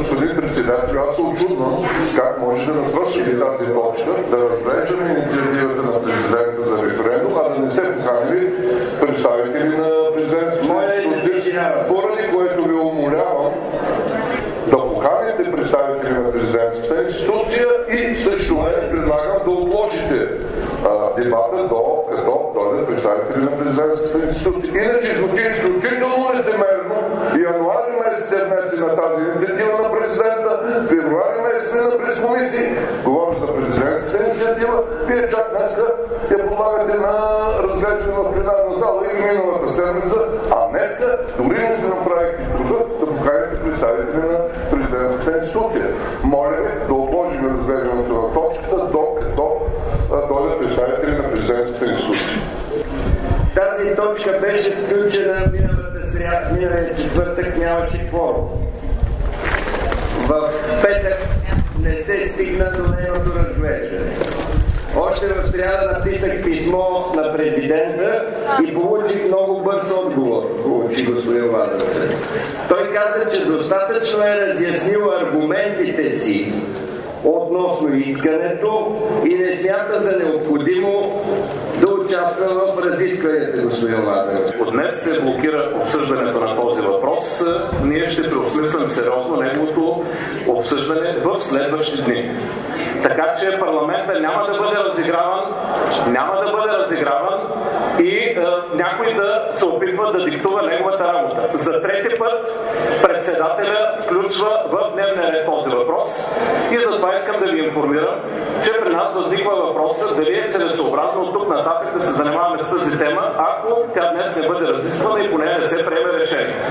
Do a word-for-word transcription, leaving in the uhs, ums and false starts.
господин председател, аз се очудвам как може да насвършим тази точка, да разглеждаме инициативата на президента за референдум, а да не се поканили представители на президентските институции, поради което ви умолявам да поканите представители на президентската институция и също не предлагам да отложите а, дебата до като дойдат представители на президентската институция. Иначе звучи изключително лицемерно. Януари месец е внесена тази инициатива на президента, февруари месец е на прескомисии. Говоря за президентската инициатива. Вие чак днеска я подлагате на разглеждане в пленарна зала и миналата седмица, а днеска дори не се направихте труда да поканите представители на президентската институция. Моля ви да отложим разглеждането на точката, докато дойдат представители на президентската институция. Тази точка беше включена миналата сряда, миналия четвъртък нямаше кворум. В петък не се стигна до нейното разглеждане. Още в сряда написах писмо на президента и получих много бърз отговор, получи господин Лазаров. Той каза, че достатъчно е разяснил аргументите си относно искането и не смята за необходимо да участва в разискванията, господин Лазаров. От днес се блокира обсъждането на този въпрос. Ние ще преосмислим сериозно неговото обсъждане в следващи дни. Така че парламента няма да бъде разиграван, няма да бъде разиграван и е, някой да се опитва да диктува неговата работа. За трети път председателя включва в дневния ред този въпрос и затова искам да ви информирам, че при нас възниква въпросът дали е целесообразно от тук нататък да се занимаваме с тази тема, ако тя днес не бъде разисквана и по нея не се приеме решение.